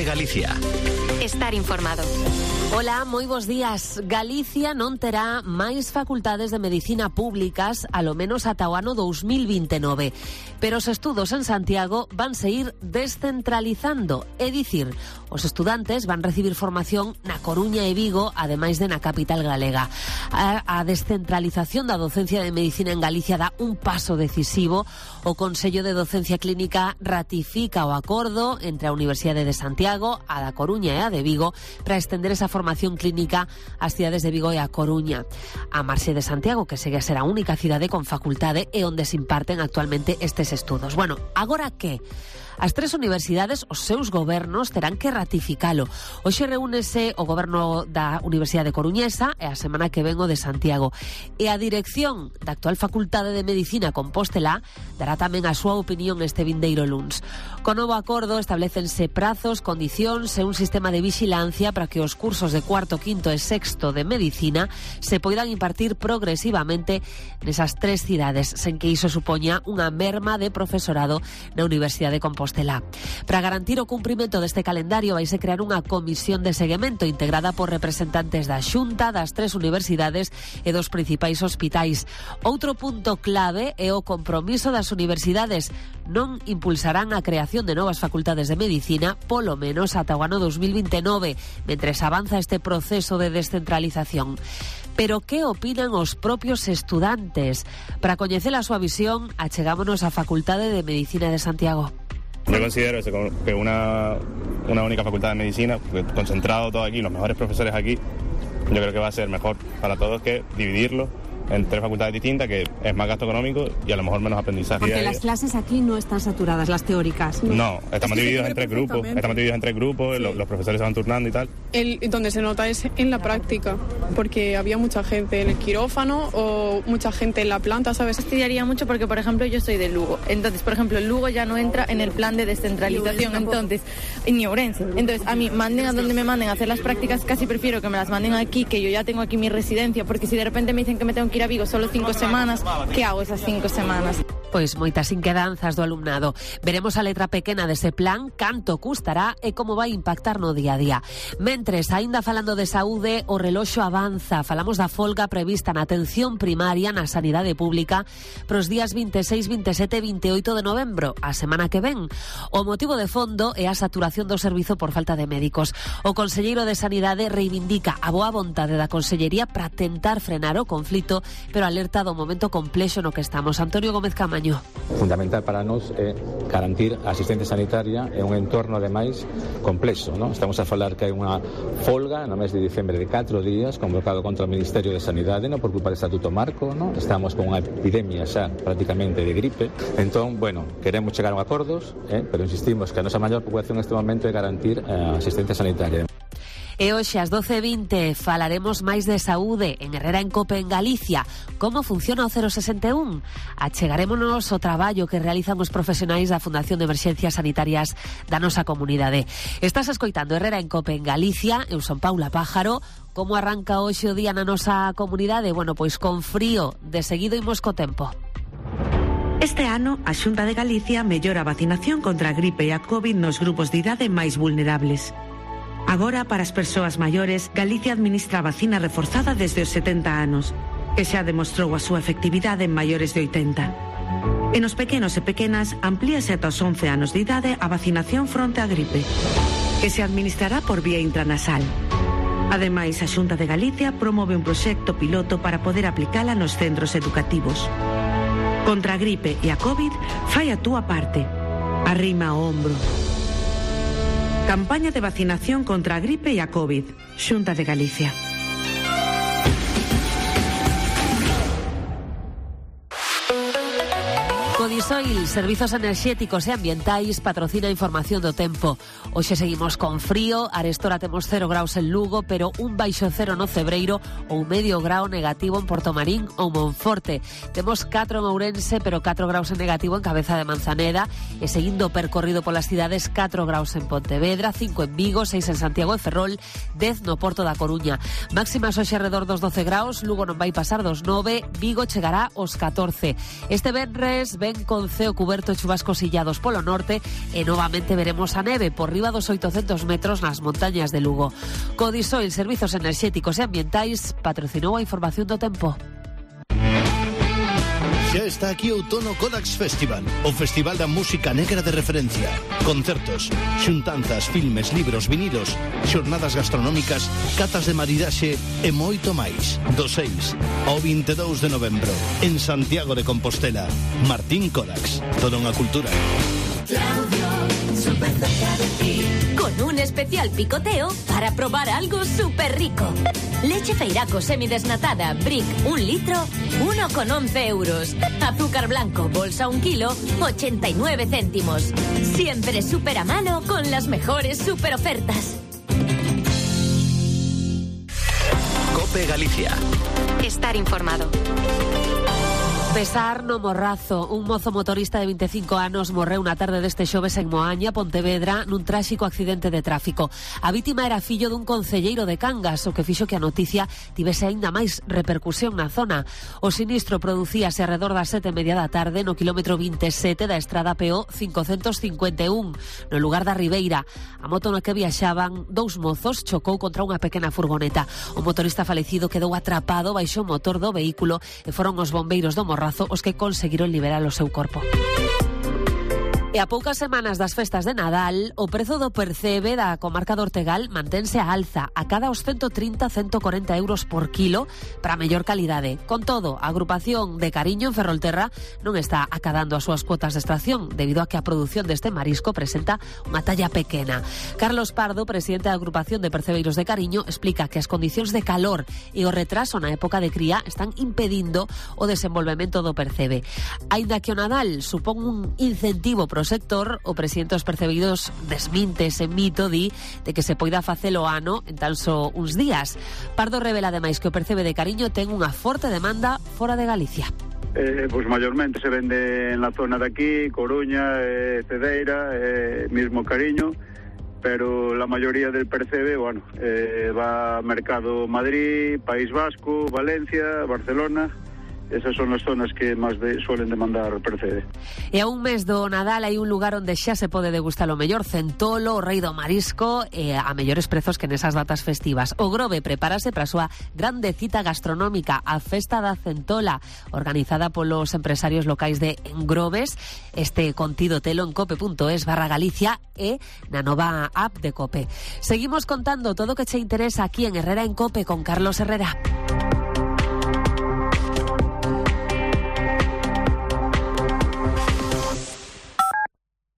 de Galicia. Estar informado. Hola, moi bons días. Galicia non terá máis facultades de medicina públicas alo menos ata o ano 2029. Pero os estudos en Santiago van se ir descentralizando, é dicir, os estudantes van recibir formación na Coruña e Vigo, ademais de na capital galega. A descentralización da docencia de medicina en Galicia dá un paso decisivo. O Consello de Docencia Clínica ratifica o acordo entre a Universidade de Santiago, a da Coruña e a de Vigo para estender esa formación clínica ás cidades de Vigo e a Coruña. A marxe de Santiago, que segue a ser a única cidade con facultade e onde se imparten actualmente estes estudos. Bueno, agora que? As tres universidades, os seus gobernos, terán que ratificalo. Hoxe reúnese o goberno da Universidade Coruñesa e a semana que ven o de Santiago. E a dirección da actual Facultade de Medicina Compostela dará tamén a súa opinión este vindeiro luns. Con novo acordo establecense prazos, condicións e un sistema de vixilancia para que os cursos de cuarto, quinto e sexto de Medicina se poidan impartir progresivamente nesas tres cidades, sen que iso supoña unha merma de profesorado na Universidade de Compostela. Para garantir o cumprimento deste calendario vaise crear unha comisión de seguimento integrada por representantes da Xunta, das tres universidades e dos principais hospitais. Outro punto clave é o compromiso das universidades. Non impulsarán a creación de novas facultades de medicina polo menos ata o ano 2029, mentres avanza este proceso de descentralización. Pero que opinan os propios estudantes? Para coñecer a súa visión, achegámonos á Facultade de Medicina de Santiago. Yo considero eso, que una única facultad de medicina, concentrado todo aquí, los mejores profesores aquí, yo creo que va a ser mejor para todos que dividirlo en tres facultades distintas, que es más gasto económico y a lo mejor menos aprendizaje. Porque las clases aquí no están saturadas, las teóricas. No, estamos divididos en tres grupos, sí. Los profesores se van turnando y tal. Donde se nota es en la práctica, porque había mucha gente en el quirófano o mucha gente en la planta, ¿sabes? Estudiaría mucho porque, por ejemplo, yo soy de Lugo. Entonces, por ejemplo, Lugo ya no entra en el plan de descentralización, entonces, ni Ourense. Entonces, a mí, manden a donde me manden a hacer las prácticas, casi prefiero que me las manden aquí, que yo ya tengo aquí mi residencia, porque si de repente me dicen que me tengo que ir a Vigo solo 5 semanas, ¿qué hago esas 5 semanas? Pois moitas inquedanzas do alumnado. Veremos a letra pequena dese plan, canto custará e como vai impactar no día a día. Mentres, aínda falando de saúde, o reloxo avanza. Falamos da folga prevista na atención primaria na sanidade pública pros días 26, 27 e 28 de novembro, a semana que ven. O motivo de fondo é a saturación do servizo por falta de médicos. O conselleiro de Sanidade reivindica a boa vontade da Consellería para tentar frenar o conflito, pero alerta do momento complexo no que estamos. Antonio Gómez Camaño. Fundamental para nós é garantir a asistencia sanitaria en un entorno ademais complexo, non? Estamos a falar que hai unha folga no mes de diciembre de 4 días convocado contra o Ministerio de Sanidade, non por culpa do Estatuto Marco, non? Estamos con unha epidemia xa prácticamente de gripe. Entón, bueno, queremos chegar a acordos, pero insistimos que a nosa maior preocupación neste momento é garantir a asistencia sanitaria. E hoxe ás 12:20 falaremos máis de saúde en Herrera en Cope en Galicia. Como funciona o 061? Achegarémonos o traballo que realizan os profesionais da Fundación de Emerxencias Sanitarias da nosa comunidade. Estás escoitando Herrera en Cope en Galicia. Eu son Paula Pájaro. Como arranca hoxe o día na nosa comunidade? Bueno, pois con frío. De seguido imos co tempo. Este ano, a Xunta de Galicia mellora a vacinación contra a gripe e a COVID nos grupos de idade máis vulnerables. Agora, para as persoas maiores, Galicia administra a vacina reforzada desde os 70 anos, que xa demostrou a súa efectividade en maiores de 80. E nos pequenos e pequenas, amplíase ata os 11 anos de idade a vacinación fronte á gripe, que se administrará por vía intranasal. Ademais, a Xunta de Galicia promove un proxecto piloto para poder aplicala nos centros educativos. Contra a gripe e a COVID, fai a túa parte. Arrima o ombro. Campaña de vacinación contra a gripe e a COVID. Xunta de Galicia. Codisoil, Servizos Enerxéticos e Ambientais, patrocina a información do tempo. Hoxe seguimos con frío, arestora temos 0 graus en Lugo, pero un baixo cero no Cebreiro ou medio grau negativo en Portomarín ou Monforte. Temos 4 en Ourense, pero 4 graus en negativo en Cabeza de Manzaneda, e seguindo o percorrido polas cidades, 4 graus en Pontevedra, 5 en Vigo, 6 en Santiago e Ferrol, 10 no Porto da Coruña. Máximas hoxe alrededor dos 12 graus, Lugo non vai pasar dos 9, Vigo chegará aos 14. Este venres ven con ceo cuberto e chubascos illados polo norte e novamente veremos a neve por riba dos 800 metros nas montañas de Lugo. Codisoil Servizos Enerxéticos e Ambientais patrocinou a información do tempo. Xa está aquí o Outono Kodax Festival, o festival da música negra de referencia. Concertos, xuntanzas, filmes, libros, vinilos, xornadas gastronómicas, catas de maridaxe e moito máis. Do 6 ao 22 de novembro, en Santiago de Compostela. Martín Kodax, toda unha cultura. Claudio, súper cerca de ti. Con un especial picoteo para probar algo súper rico. Leche Feiraco semidesnatada, Brick, 1 litro, 1,11 euros. Azúcar blanco, bolsa 1 kilo, 89 céntimos. Siempre súper a mano con las mejores súper ofertas. COPE Galicia. Estar informado. Pesar no Morrazo. Un mozo motorista de 25 anos morreu na tarde deste xoves en Moaña, Pontevedra, nun tráxico accidente de tráfico. A vítima era fillo dun concelleiro de Cangas, o que fixo que a noticia tivese aínda máis repercusión na zona. O sinistro producíase arredor das 7:30 da tarde no quilómetro 27 da estrada PO 551, no lugar da Ribeira. A moto no que viaxaban dous mozos chocou contra unha pequena furgoneta. O motorista falecido quedou atrapado baixo o motor do vehículo e foron os bombeiros do Morrazo os que conseguiron liberar o seu corpo. E a poucas semanas das festas de Nadal, o prezo do percebe da comarca do Ortegal mantense a alza, a cada os 130-140 euros por kilo para mellor calidade. Con todo, a agrupación de Cariño en Ferrolterra non está acadando as súas cuotas de extracción debido a que a produción deste marisco presenta unha talla pequena. Carlos Pardo, presidente da agrupación de percebeiros de Cariño, explica que as condicións de calor e o retraso na época de cría están impedindo o desenvolvemento do percebe. Aínda que o Nadal supón un incentivo pro sector, o presidente dos percebidos desminte ese mito de que se poida facelo ano en tan só uns días. Pardo revela ademais que o percebe de Cariño ten unha forte demanda fora de Galicia. Pues mayormente se vende en la zona de aquí, Coruña, Cedeira, mismo Cariño, pero la mayoría del percebe, bueno, va a mercado Madrid, País Vasco, Valencia, Barcelona. Esas son as zonas que máis suelen demandar percebe. E a un mes do Nadal hai un lugar onde xa se pode degustar o mellor Centolo, o rei do marisco, e a mellores prezos que nesas datas festivas. O Grove prepárase para a súa grande cita gastronómica, a Festa da Centola, organizada polos empresarios locais de Engroves. Este contido telo en cope.es/Galicia e na nova app de Cope. Seguimos contando todo o que che interesa aquí en Herrera en Cope con Carlos Herrera.